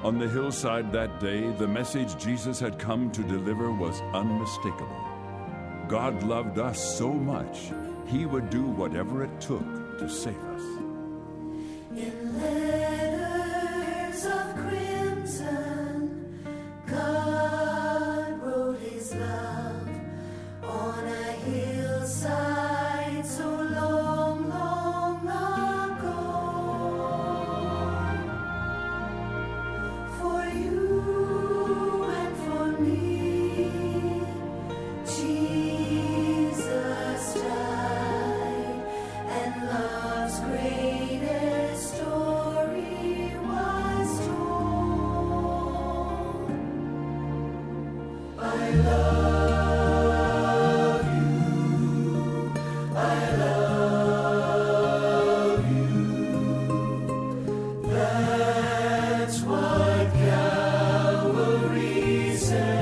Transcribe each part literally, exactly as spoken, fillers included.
On the hillside that day, the message Jesus had come to deliver was unmistakable. God loved us so much, he would do whatever it took to save us. In letters of crimson, God wrote his love on a hillside so long, long ago. For you and for me, Jesus died, and love's greatest story was told. I love you, I love you. That's what Calvary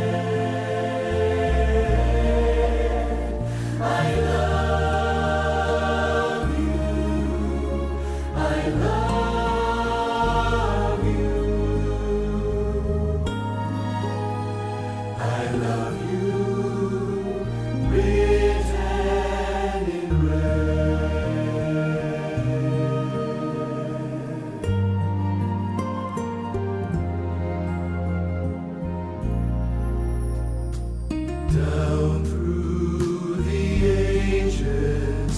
said. I love you, I love you. I love you, written in red. Down through the ages,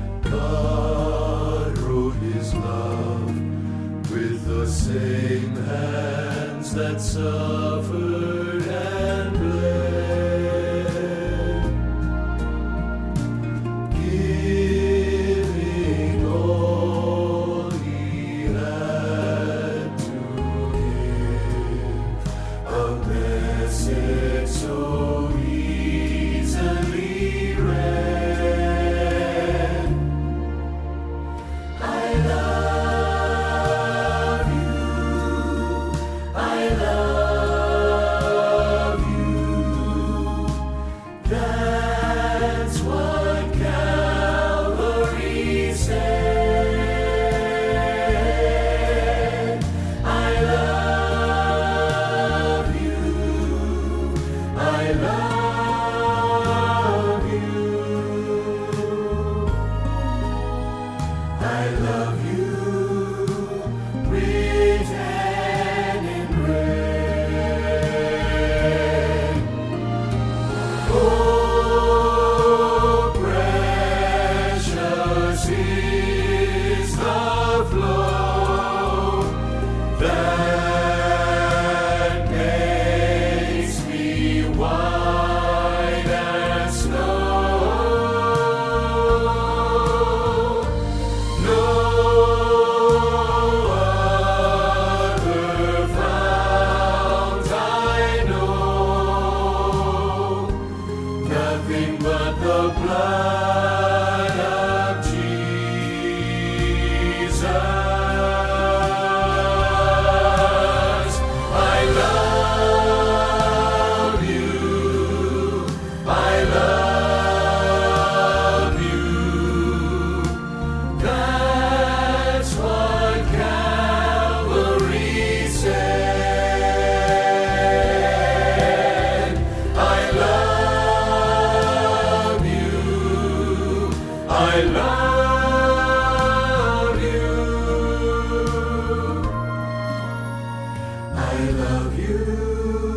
God wrote his love with the same hands that suffered and bled, giving all he had to give, a message so easily read. I love you, I love you. That's what Calvary said. I love you, I love you. I love you, written in red. Oh, precious is the flow that makes me white as snow. No other fount I know, nothing but the blood of Jesus. I love you, I love you. That's what Calvary said. I love you, I love you. I love you.